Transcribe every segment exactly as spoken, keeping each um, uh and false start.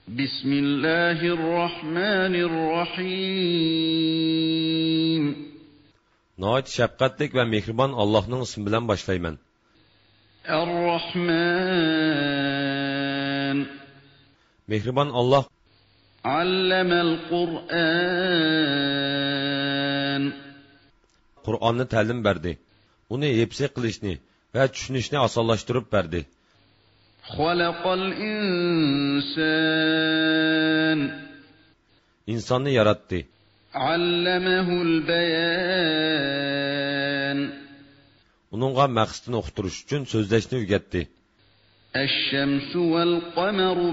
Bismillahirrahmanirrahim. Nəhayət şəfqətlik və mehriban Allah'ın ismi bilan başlayman. Ar-Rahman. Mehriban Allah. Allamal Qur'an. Qur'onni ta'lim berdi. Uni hifz qilishni va tushunishni osonlashtirib berdi. Xalaqal insan. İnsonni yaratdi. Allamahul bayan. Uningga maqsadni uqtirish uchun so'zlashni o'rgatdi. Ash-shamsu wal qamaru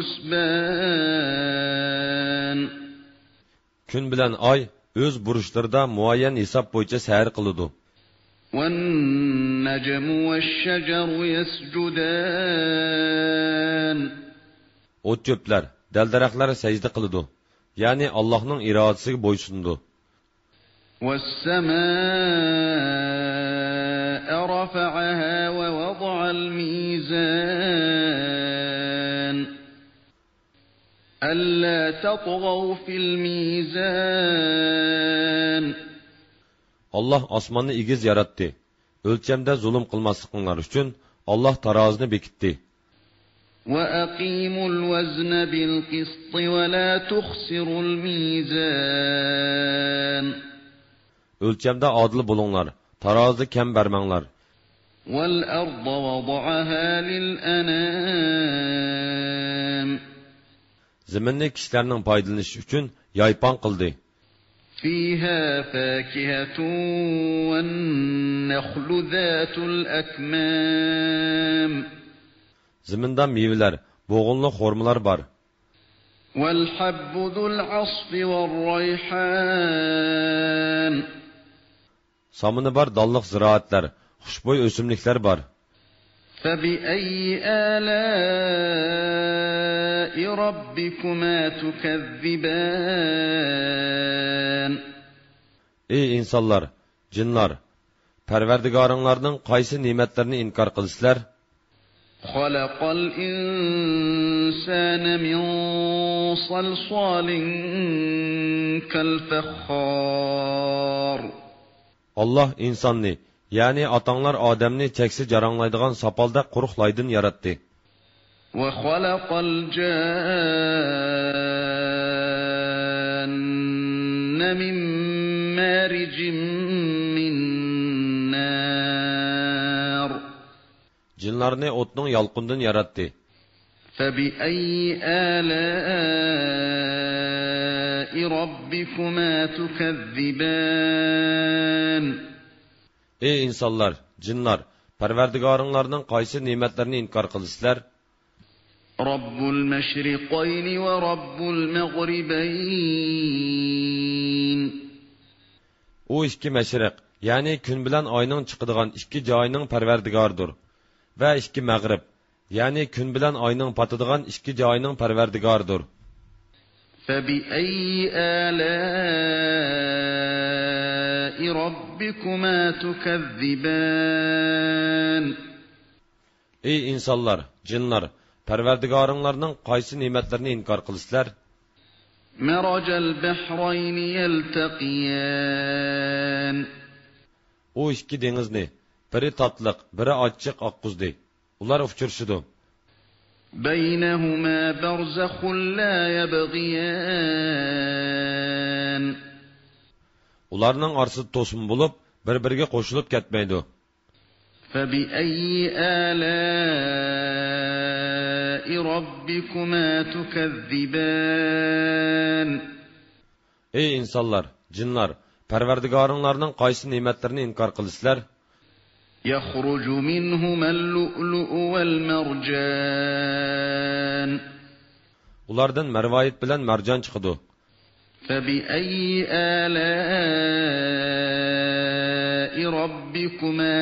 bihusban. Kun bilan oy o'z burishlarida muayyan hisob bo'yicha sayr qiladi. وَالنَّجْمُ وَالشَّجَرُ يَسْجُدَانِ. O't çöpler, dal-daraxtlar secde qiladi. Ya'ni Allohning irodasiga bo'ysunadi. وَالسَّمَاءَ رَفَعَهَا وَوَضَعَ الْمِيزَانَ. أَلَّا تَطْغَوْا فِي الْمِيزَانِ. Allah osmonni igiz yaratdi. O'lchamda zulm qilmasliklaringiz uchun Allah tarozini bekitdi. وَأَقِيمُوا الْوَزْنَ بِالْقِسْطِ وَلَا تُخْسِرُوا الْمِيزَانَ. O'lchamda adil bo'linglar, tarozini kam bermanglar. وَالْأَرْضَ وَضَعَهَا لِلْأَنَامِ. Zaminni kishilarning foydalanishi uchun yaypon qildi. فيها فاكهة والنخل ذات الأكمام. Zaminda meyveler, bo'g'inli xurmalar bor. والحب ذو العصف والريحان. Samini bor dalliq ziroatlar, xushbo'y o'simliklar bor. فبأي آلاء ربكما تكذبان. Ey insanlar, jinlar, Parvardigoringlarning qaysi ne'matlarini inkor qilsizlar? خلق الإنسان من صلصال كالفخار. Allah insonni, ya'ni atanglar odamni cheksiz jaranglaydigan sopolda quruqlaydin yaratdi. وخلق الجان من مارج من نار. Jinlarni o'tning yalqundan yaratdi. فبأي آلاء ربكما تكذبان. Ey insanlar, jinlar, Parvardigoringlarning qaysi ne'matlarini inkor qilsizlar? رب المشرقين ورب المغربين. U ikki mashriq, ya'ni kun bilan oyning chiqadigan ikki joyning Parvardigoridir. Va ikki mag'rib, ya'ni kun bilan oyning patadigan ikki joyning Parvardigoridir. فبأي آلاء ربكما تكذبان. Ey insanlar, jinlar, Parvardigoringlarning qaysi ne'matlarini inkor qilsizlar? مرج البحرين يلتقيان. U ikki dengizni, biri tatliq, biri achchiq oqquzdi. Ular uchrashdi. بينهما برزخ لا يبغيان. Ularning orasida to'sin bo'lib, bir-biriga qo'shilib ketmaydi. فبأي آلاء ربكما تكذبان. Ey insanlar, jinlar, Parvardigoringlarning qaysi ne'matlarini inkor qilsizlar? يخرج منهما اللؤلؤ والمرجان. Ulardan marvoyit bilan marjon chiqadi. فبأي آلاء ربكما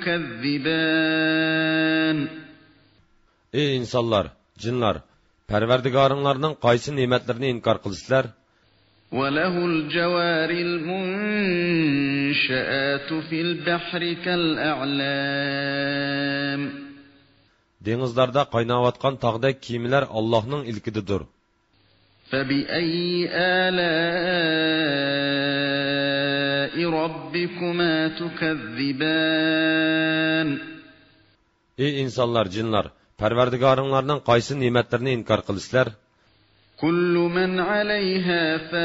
تكذبان. Ey insanlar, jinlar, Parvardigoringlarning qaysi ne'matlarini inkor qilsizlar? وله الجوار المنشآت في البحر كالأعلام. Dengizlarda qaynayotgan tog'dek kiyimlar Allohning ilkididir. فبأي آلاء ربكما تكذبان Ey insanlar, jinlar, Parvardigoringlarning qaysi ne'matlarini inkor qilasizlar? كل من عليها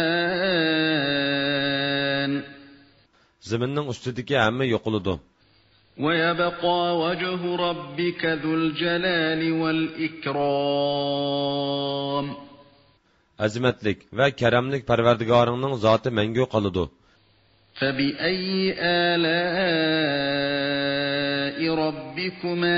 فان Zaminning ustidagi hamma yo'qoladi. ويبقى وجه ربك ذو الجلال والإكرام Azimatlik va karamlik Parvardigoringning zoti mangu qoladi. فبأي آلاء ربكما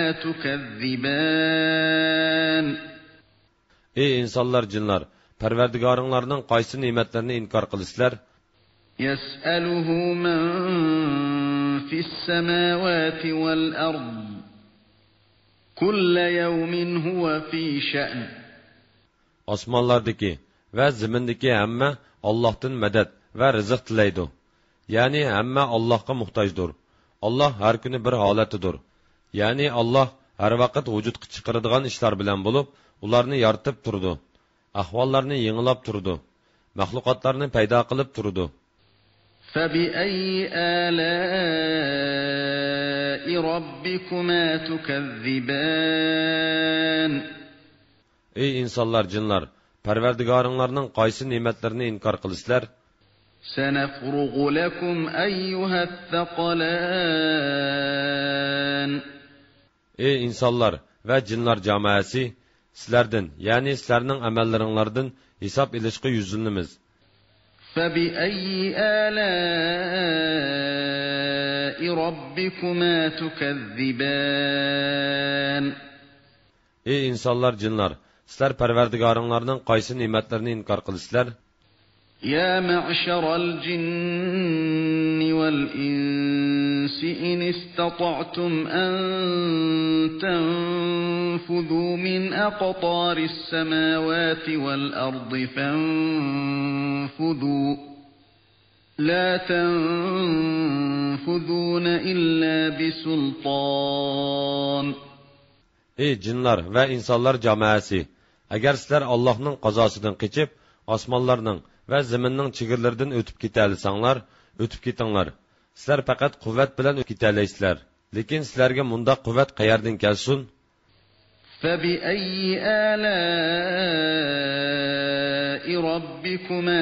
تكذبان Ey insanlar, jinlar, Parvardigoringlarning qaysi ne'matlarini inkor qilasizlar? يسأله من في السماوات والأرض كل يوم هو في شأن Osmonlardagi va zimindagi hamma Allohdan madad va rizq tilaydi. Ya'ni hamma Allohga muhtojdir. Alloh har kuni bir holatidir. Ya'ni Alloh har vaqt vujudga chiqaradigan ishlar bilan bo'lib, ularni yaratib turdi. Ahvollarni yengilab turdi. Mahluqotlarni paydo qilib turdi. فبأي آلاء ربكما تكذبان Ey insanlar, jinlar, Parvardigoringlarning qaysi ne'matlarini inkor qilasizlar? سنفرغ لكم أيها الثقلان Ey insanlar va jinlar jamoasi, sizlardan, ya'ni sizlarning amallaringlardan hisob ilishga yuzlanamiz. فبأي آلاء ربكما تكذبان Ey insanlar, jinlar, sizlar Parvardigoringlarning qaysi ne'matlarini inkor qilasizlar? يا معشر الجن والإنس إن استطعتم أن تنفذوا من أقطار السماوات والأرض فانفذوا لا تنفذون إلا بسلطان Ey jinlar va insonlar jamoasi, agar sizlar Allohning qazosidan qochib, osmonlarning va zaminning chegirlaridan o'tib keta olsanglar, o'tib ketinglar. Sizlar faqat quvvat bilan o'tib keta olaysizlar. Lekin sizlarga mundaq quvvat qayerdan kelsin? فبأي آلاء ربكما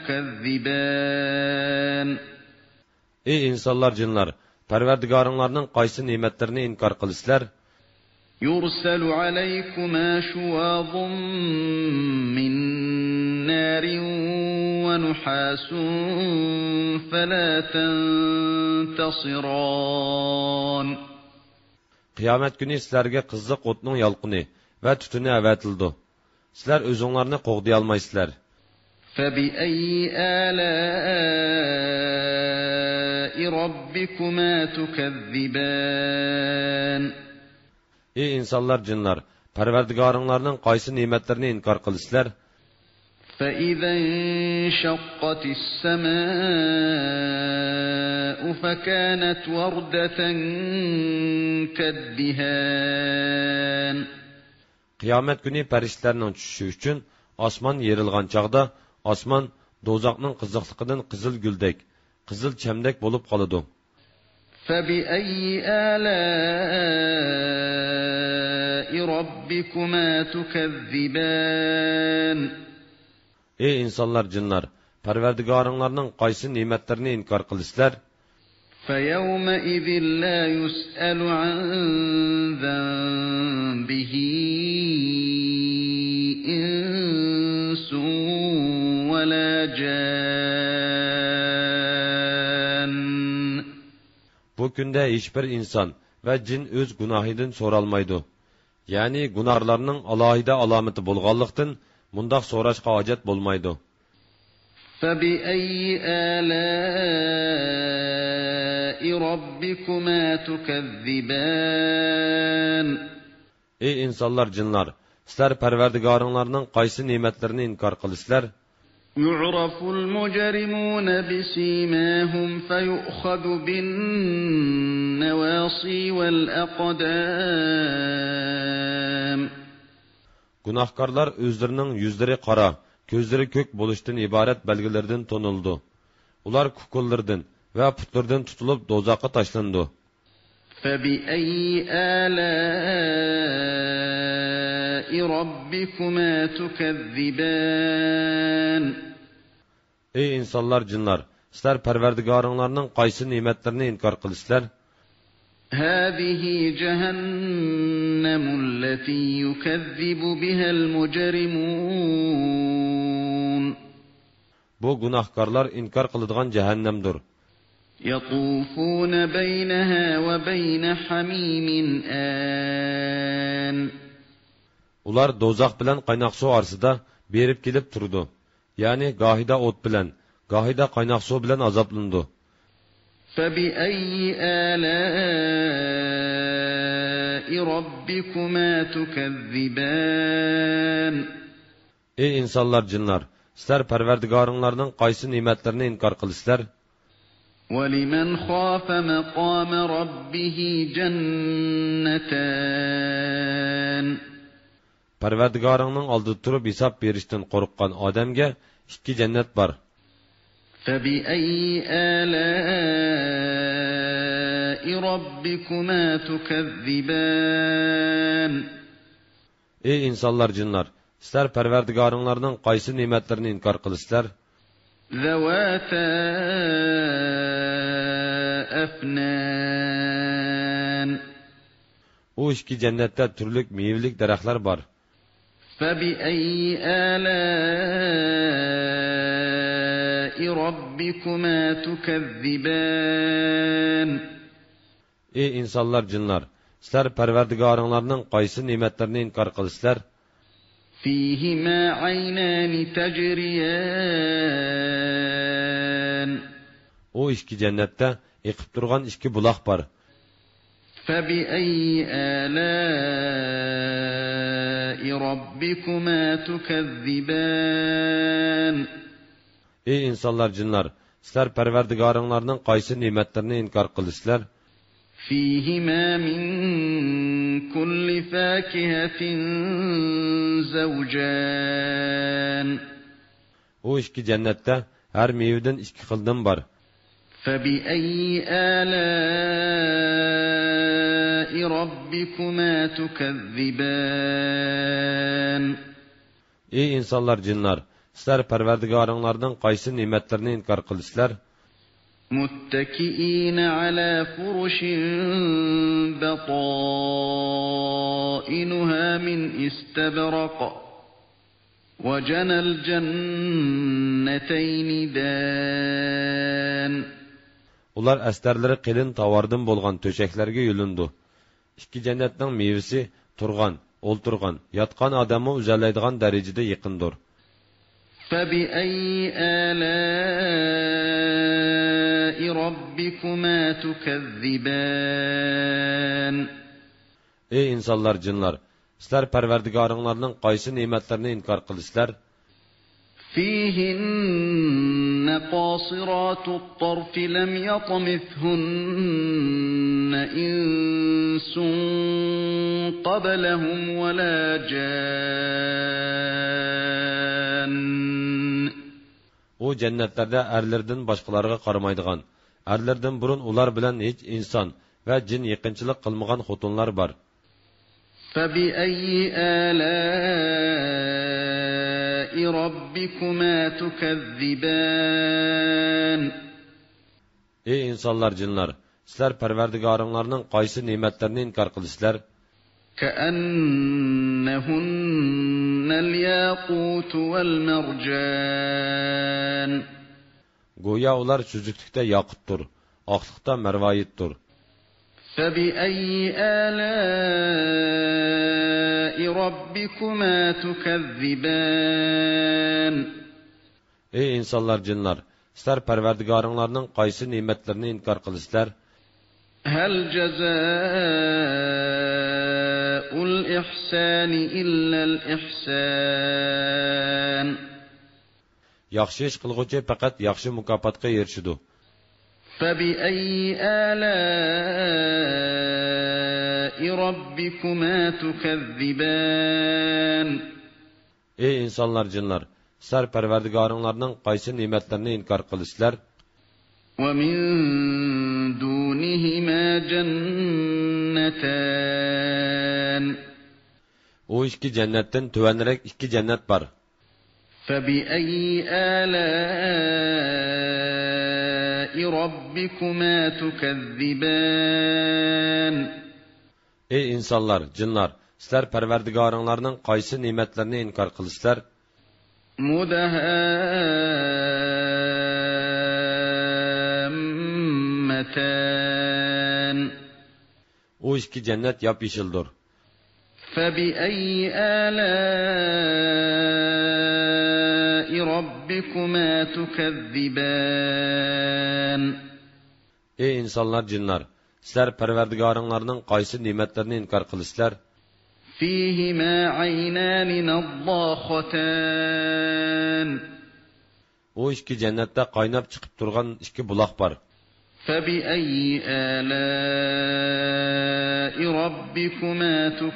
تكذبان Ey insonlar, jinlar, Parvardigoringlarning qaysi ne'matlarini inkor qilasizlar? يرسل عليكما شواظ من نار ونحاس فلا تنتصران Qiyomat kuni sizlarga qizziq o'tning yolqini va tutuni avatildi. Sizlar o'zinglarni qo'g'day olmaysizlar. فبأي آلاء ربكما تكذبان Ey insonlar, jinlar, Parvardigoringlarning qaysi ne'matlarini inkor qilasizlar? فإذا انشقت السماء فكانت وردة كالدهان Qiyomat kuni farishtalarning tushishi uchun osmon yerilgan chaqda osmon do'zaxning qiziqligidan qizil guldek, qizil chamdak bo'lib qoladi. فبأي آلاء ربكما تكذبان Ey insonlar, jinlar, Parvardigoringlarning qaysi ne'matlarini inkor qilasizlar? فيومئذ لا يسأل عن ذنبه إنس ولا جان Bu kunda hech bir inson va jin o'z gunohidan so'ralmaydi. Ya'ni gunohlarning alohida alomati bo'lganlikdan mundaq so'rashga hojat bo'lmaydi. فبأي آلاء ربكما تكذبان Ey insonlar, jinlar, sizlar Parvardigoringlarning qaysi ne'matlarini inkor qilasizlar? يعرف المجرمون بسيماهم فيؤخذ بالنواصي والأقدام Gunohkorlar o'zlarining yuzlari qora ko'zlari ko'k bo'lishdan iborat belgilardan tonildi. Ular kukullardan va putlardan tutilib do'zaxga tashlandi. فَبِأَيِّ آلَاءِ رَبِّكُمَا تُكَذِّبَانِ Ey insonlar, jinlar, sizlar Parvardigoringlarning qaysi ne'matlarini inkor qilisizlar? هَذِهِ جَهَنَّمُ الَّتِي يُكَذِّبُ بِهَا الْمُجْرِمُونَ Bu gunohkorlar inkor qiladigan jahannamdir. يَطُوفُونَ بَيْنَهَا وَبَيْنَ حَمِيمٍ آن Ular do'zax bilan qaynoq suv orasida berib kelib turdi. Ya'ni gohida o't bilan, gohida qaynoq suv bilan azoblandi. فَبِأَيِّ آلَاءِ رَبِّكُمَا تُكَذِّبَانِ Ey insonlar, jinlar, sizlar Parvardigoringlarning qaysi ne'matlarini inkor qilisizlar? وَلِمَنْ خَافَ مَقَامَ رَبِّهِ جَنَّتَانِ Parvardigoringning oldida turib hisob berishdan qo'rqqan odamga ikki jannat bor. فَبِأَيِّ آلَاءِ رَبِّكُمَا تُكَذِّبَانِ Ey insonlar, jinlar, sizlar Parvardigoringlarning qaysi ne'matlarini inkor qilisizlar? ذَوَاتَا أَفْنَانٍ U ikki jannatda turli mevalik daraxtlar bor. فَبِأَيِّ آلَاءِ رَبِّكُمَا تُكَذِّبَانِ Ey insonlar, jinlar, sizlar Parvardigoringlarning qaysi ne'matlarini inkor qilisizlar? فِيهِمَا عَيْنَانِ تَجْرِيَانِ U ikki jannatda eqib turgan ikki buloq bor. فَبِأَيِّ آلَاءِ رَبِّكُمَا تُكَذِّبَانِ Ey insonlar, jinlar, sizlar Parvardigoringlarning qaysi ne'matlarini inkor qilisizlar? فِيهِمَا مِن كُلِّ فَاكِهَةٍ زَوْجَانِ U ikki jannatda har mevadan ikki xildan bor. فَبِأَيِّ آلَاءِ رَبِّكُمَا تُكَذِّبَانِ Ey insonlar, jinlar, sizlar Parvardigoringlarning qaysi ne'matlarini inkor qilisizlar? مُتَّكِئِينَ عَلَى فُرُشٍ بَطَائِنُهَا مِنْ إِسْتَبْرَقٍ وَجَنَى الْجَنَّتَيْنِ دَانٍ Ular astarlari qilin tavardan bo'lgan to'shaklarga yulindi. Ikki jannatning mevasi turgan, o'ltirgan, yotgan odamni uzalaydigan darajada yaqindir. فَبِأَيِّ آلَاءِ رَبِّكُمَا تُكَذِّبَانِ Ey insonlar, jinlar, sizlar Parvardigoringlarning qaysi ne'matlarini inkor qilisizlar? فِيهِنَّ قَاصِرَاتُ الطَّرْفِ لَمْ يَطْمِثْهُنَّ إِنسٌ قَبْلَهُمْ وَلَا جَانٌّ U jannatlarda erlerden boshqalarga qaramaydigan, erlerden burun ular bilan hech inson va jin yaqinchilik qilmagan xotinlar bor. فَبِأَيِّ آلَاءِ رَبِّكُمَا تُكَذِّبَانِ Ey insonlar, jinlar, sizlar Parvardigoringlarning qaysi ne'matlarini inkor qilisizlar? كَأَنَّهُنَّ الْيَاقُوتُ وَالْمَرْجَانُ Go'yo ular suzuklikda yoqutdir, oqliqda marvoyitdir. فَبِأَيِّ آلَاءِ رَبِّكُمَا تُكَذِّبَانِ Ey insonlar, jinlar, sizlar Parvardigoringlarning qaysi ne'matlarini inkor qilisizlar? هَلْ جَزَاءُ الْإِحْسَانِ إِلَّا الْإِحْسَانُ Yaxshi ish qilguvchi faqat yaxshi mukofotga erishadi. فَبِأَيِّ آلَاءِ رَبِّكُمَا تُكَذِّبَانِ Ey insonlar, jinlar, sizlar parvardigoringlarning qaysi ne'matlarini inkor qilasizlar? وَمِن دُونِهِمَا جَنَّتَانِ O ikki jannatdan tuvanroq ikki jannat bor. فَبِأَيِّ آلَاءِ رَبِّكُمَا تُكَذِّبَانِ Ey insonlar, jinlar, sizlar parvardigoringlarning qaysi ne'matlarini inkor qilasizlar? مُدْهَامَّتَانِ O ikki jannat yop-yeshildir. فَبِأَيِّ آلَاءِ رَبِّكُمَا تُكَذِّبَانِ Ey insonlar, jinlar, sizlar parvardigoringlarning qaysi ne'matlarini inkor qilasizlar? فِيهِمَا عَيْنَانِ نَضَّاخَتَانِ O ikki jannatda qaynab chiqib turgan ikki buloq bor. فَبِأَيِّ آلَاءِ رَبِّكُمَا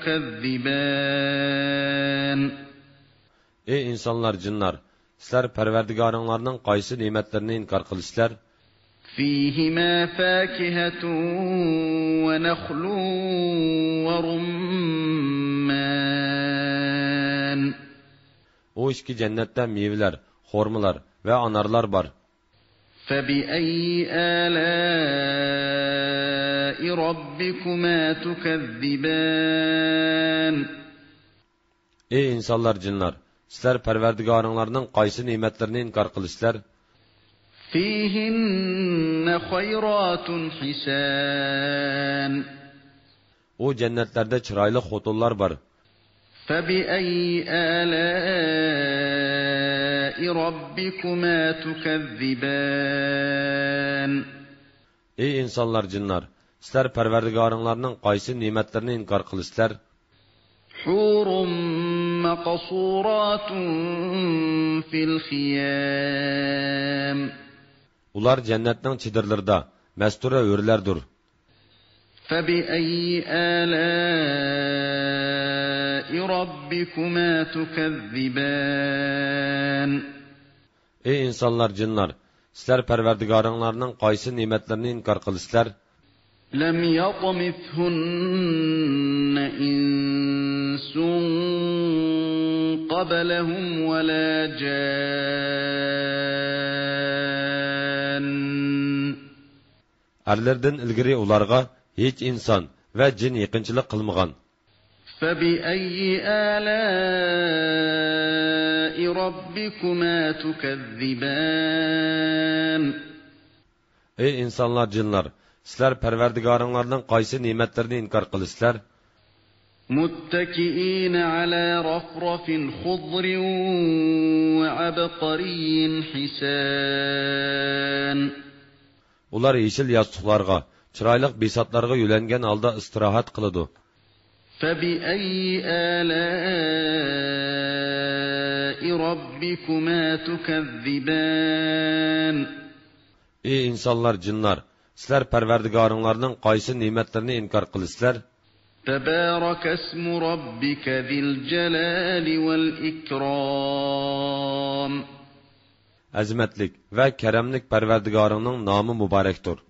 تُكَذِّبَانِ Ey insonlar, jinlar, sizlar parvardigoringlarning qaysi ne'matlarini inkor qilasizlar? فِيهِمَا فَاكِهَةٌ وَنَخْلٌ وَرُمَّانٌ O ikki jannatda meyveler, xormalar ve anarlar bor. فَبِأَيِّ آلَاءِ رَبِّكُمَا تُكَذِّبَانِ Ey insonlar, jinlar, sizlar parvardigoringlarning qaysi ne'matlarini inkor qilasizlar? فِيهِنَّ خَيْرَاتٌ حِسَانٌ O jannatlarda chiroyli xotinlar bor. فَبِأَيِّ آلَاءِ رَبِّكُمَا تُكَذِّبَانِ Ey insonlar, jinlar, sizlar parvardigoringlarning qaysi ne'matlarini inkor qilasizlar? حُورٌ مَقْصُورَاتٌ فِي الْخِيَامِ Ular jannatning chidirlarida, mastura o'rlardir. فَبِأَيِّ آلَاءِ رَبِّكُمَا تُكَذِّبَانِ Ey insonlar, jinlar, sizlar parvardigoringlarning qaysi ne'matlarini inkor qilasizlar? لَمْ يَطْمِثْهُنَّ إِنسٌ قَبْلَهُمْ وَلَا جَانٌّ Erlerden ilgiri ularga hiç insan ve cin yaqinchilik qilmagan. فَبِأَيِّ آلَاءِ رَبِّكُمَا تُكَذِّبَانِ Ey insanlar, jinlar, sizlar parvardigoringlarning qaysi ne'matlarini inkor qilasizlar? مُتَّكِئِينَ عَلَى رَفْرَفٍ خُضْرٍ وَعَبْقَرِيٍّ حِسَانٍ Ular yeşil yastıqlarga, chiroyli besatlarga yulangan holda istirohat qiladi. فَبِأَيِّ آلَاءِ رَبِّكُمَا تُكَذِّبَانِ Ey insanlar, jinlar, sizlar parvardigoringlarning qaysi ne'matlarini inkor qilasizlar? تَبَارَكَ اسْمُ رَبِّكَ ذِي الْجَلَالِ وَالْإِكْرَامِ Azmatlik ve keremlik parvardigoringning nomi muborakdir.